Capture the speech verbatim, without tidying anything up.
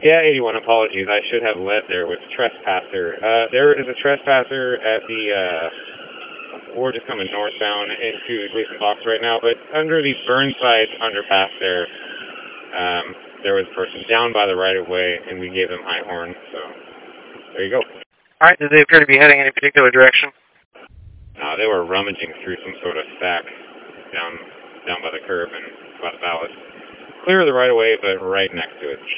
Yeah, eighty-one, apologies. I should have led there with trespasser. Uh, there is a trespasser at the, uh, we're just coming northbound into Gleason Box right now, but under the Burnside underpass there, um, there was a person down by the right-of-way, and we gave them high horn, so there you go. All right, did they appear to be heading in any particular direction? Uh, they were rummaging through some sort of stack down, down by the curb and by the ballast. Clear of the right-of-way, but right next to it.